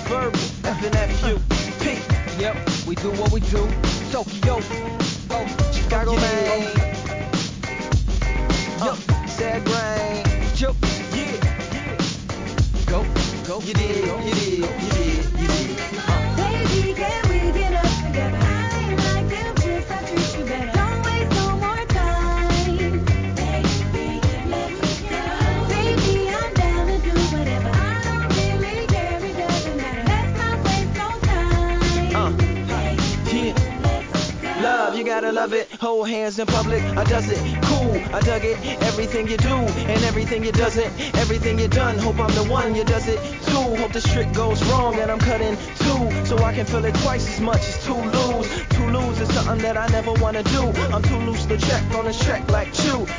Verbal, FNFU, P. Yep, we do what we do. Tokyo, Chicago, yeah. man. Yup, Sad brain. yup, Yeah, go, you did, go. you did, you did, you did. Baby, can we get up together? I ain't like them chicks, I treat you better. Don't waste no more time. Baby, let's go. Baby, I'm down to do whatever. I don't really care, it doesn't matter. Let's not waste no time. Yeah. Let's go. Love, you gotta love it. Hold hands in public, I does it. Cool, I dug it. Everything you do and everything you doesn't. Everything you done, hope I'm the one you does it too. Hope this trick goes wrong and I'm cutting two, so I can feel it twice as much as two lose. Two lose is something that I never wanna do. I'm too loose to check on this track like chew.